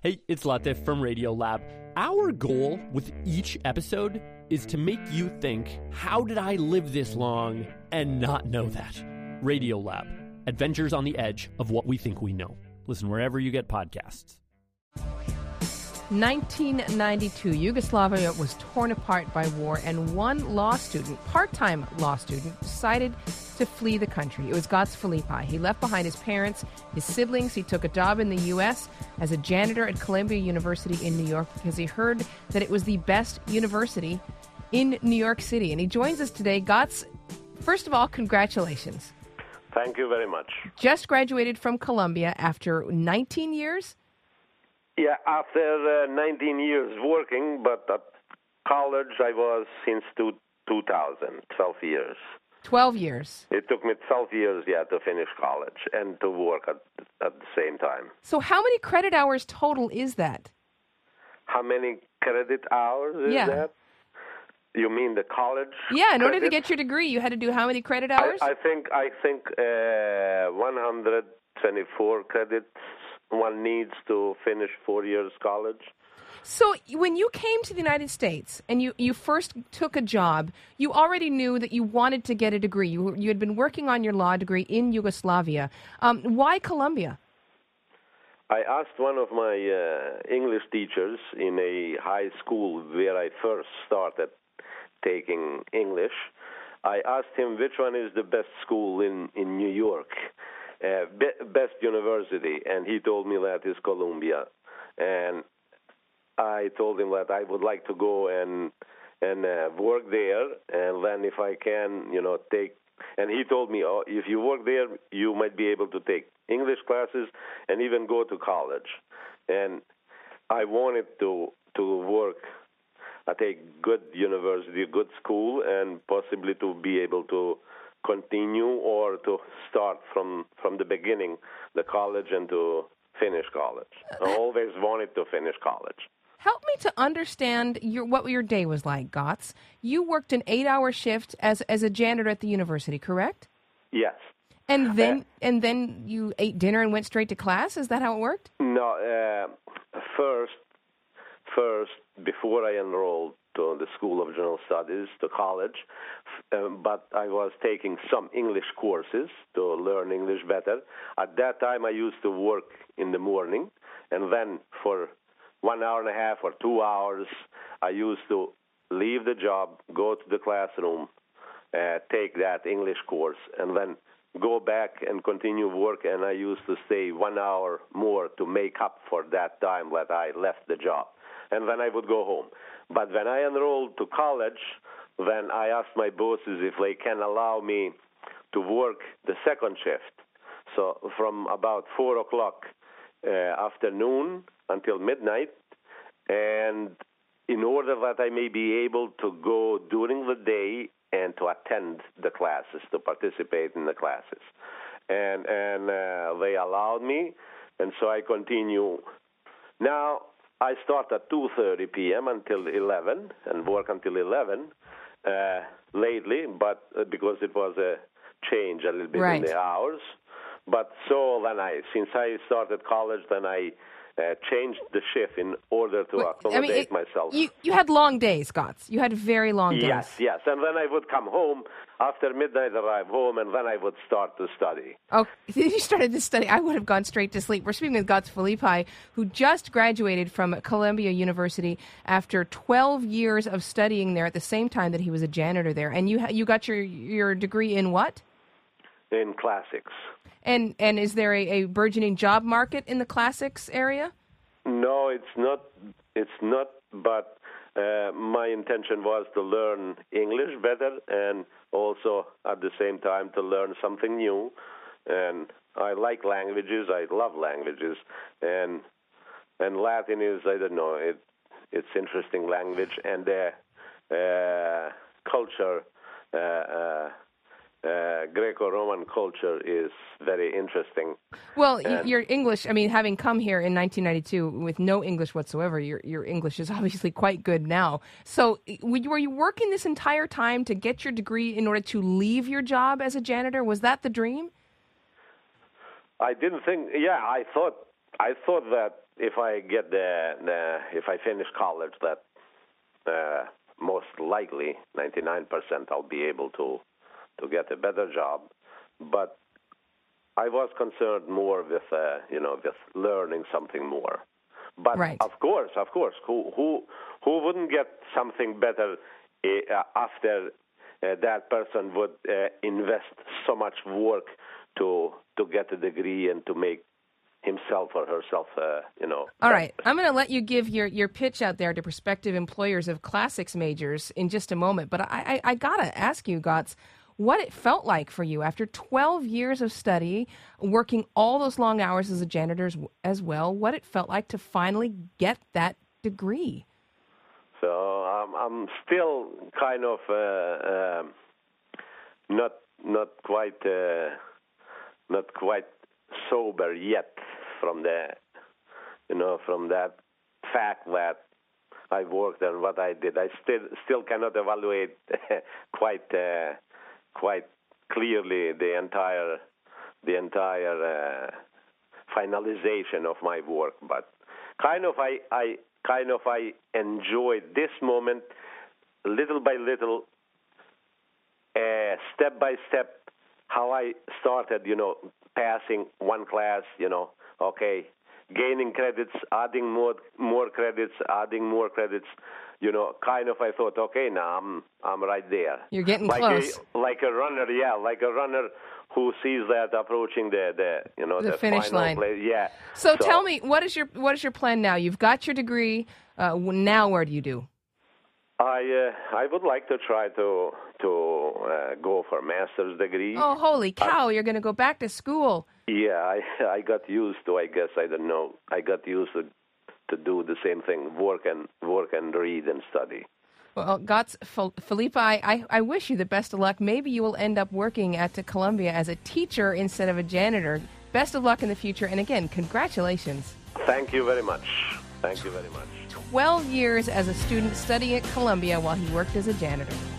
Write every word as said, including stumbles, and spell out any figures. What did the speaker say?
Hey, it's Latif from Radiolab. Our goal with each episode is to make you think, how did I live this long and not know that? Radiolab, adventures on the edge of what we think we know. Listen wherever you get podcasts. nineteen ninety-two, Yugoslavia was torn apart by war, and one law student, part-time law student, decided to flee the country. It was Gotz Filippi. He left behind his parents, his siblings. He took a job in the U S as a janitor at Columbia University in New York because he heard that it was the best university in New York City. And he joins us today. Gotz, first of all, congratulations. Thank you very much. Just graduated from Columbia after nineteen years? Yeah, after uh, nineteen years working, but at college I was since two, two thousand, twelve years. twelve years. It took me twelve years, yeah, to finish college and to work at, at the same time. So how many credit hours total is that? How many credit hours is Yeah. that? You mean the college? Yeah, in order to credit? get your degree, you had to do how many credit hours? I, I think I think uh, one hundred twenty-four credits one needs to finish four years college. So when you came to the United States and you, you first took a job, you already knew that you wanted to get a degree. You, you had been working on your law degree in Yugoslavia. Um, why Columbia? I asked one of my uh, English teachers in a high school where I first started taking English. I asked him which one is the best school in, in New York, uh, be- best university, and he told me that is Columbia. And I told him that I would like to go and and uh, work there, and then if I can, you know, take. And he told me, oh, if you work there, you might be able to take English classes and even go to college. And I wanted to to work at a good university, a good school, and possibly to be able to continue or to start from from the beginning, the college, and to finish college. I always wanted to finish college. Help me to understand your, what your day was like, Gotz. You worked an eight-hour shift as as a janitor at the university, correct? Yes. And then Uh, and then you ate dinner and went straight to class? Is that how it worked? No, uh, first, first, before I enrolled to the School of General Studies, to college, um, but I was taking some English courses to learn English better. At that time, I used to work in the morning, and then for one hour and a half or two hours, I used to leave the job, go to the classroom, uh, take that English course, and then go back and continue work, and I used to stay one hour more to make up for that time that I left the job. And then I would go home. But when I enrolled to college, then I asked my bosses if they can allow me to work the second shift. So from about four o'clock uh, afternoon until midnight, and in order that I may be able to go during the day and to attend the classes, to participate in the classes. And and uh, they allowed me, and so I continue. Now, I start at two thirty p.m. until eleven and work until eleven uh, lately, but uh, because it was a change a little bit Right. in the hours. But so then I, since I started college, then I uh, changed the shift in order to Wait, accommodate I mean, it- myself. You you had long days, Gotz. You had very long days. Yes, yes. And then I would come home after midnight, arrive home, and then I would start to study. Oh, you started this study. I would have gone straight to sleep. We're speaking with Gotz Filippi, who just graduated from Columbia University after twelve years of studying there at the same time that he was a janitor there. And you ha- you got your your degree in what? In classics. And and is there a, a burgeoning job market in the classics area? No, it's not. It's not. But uh, my intention was to learn English better, and also at the same time to learn something new. And I like languages. I love languages, and and Latin is, I don't know. It it's interesting language, and the uh, culture. Uh, uh, Uh, Greco-Roman culture is very interesting. Well, y- And- your English, I mean, having come here in nineteen ninety-two with no English whatsoever, your your English is obviously quite good now. So y- were you working this entire time to get your degree in order to leave your job as a janitor? Was that the dream? I didn't think. Yeah, I thought. I thought that if I get the, the if I finish college, that uh, most likely ninety-nine percent I'll be able to to get a better job. But I was concerned more with uh, you know with learning something more. But right. of course, of course, who who who wouldn't get something better uh, after uh, that person would uh, invest so much work to to get a degree and to make himself or herself, uh, you know. All right. I'm going to let you give your, your pitch out there to prospective employers of classics majors in just a moment. But I, I, I got to ask you, Gotts, what it felt like for you after twelve years of study, working all those long hours as a janitor as well, what it felt like to finally get that degree. So um, I'm still kind of uh, uh, not not quite uh, not quite sober yet from the you know from that fact that I worked and what I did. I still still cannot evaluate quite uh, quite clearly the entire the entire uh, finalization of my work, but kind of I I kind of I enjoyed this moment little by little, uh, step by step, how I started, you know, passing one class, you know, okay, gaining credits, adding more more credits, adding more credits, you know, kind of I thought, okay, now I'm I'm right there. You're getting like close. A, like a runner, yeah, like a runner who sees that approaching the, the you know, the, the finish final line. Place. Yeah. So, so tell me, what is your what is your plan now? You've got your degree. Uh, now where do you do? I uh, I would like to try to to uh, go for a master's degree. Oh, holy cow! Uh, you're going to go back to school. Yeah, I I got used to. I guess I don't know. I got used to to do the same thing: work and work and read and study. Well, Gotts, Felipe, I, I wish you the best of luck. Maybe you will end up working at Columbia as a teacher instead of a janitor. Best of luck in the future, and again, congratulations. Thank you very much. Thank you very much. Twelve years as a student studying at Columbia while he worked as a janitor.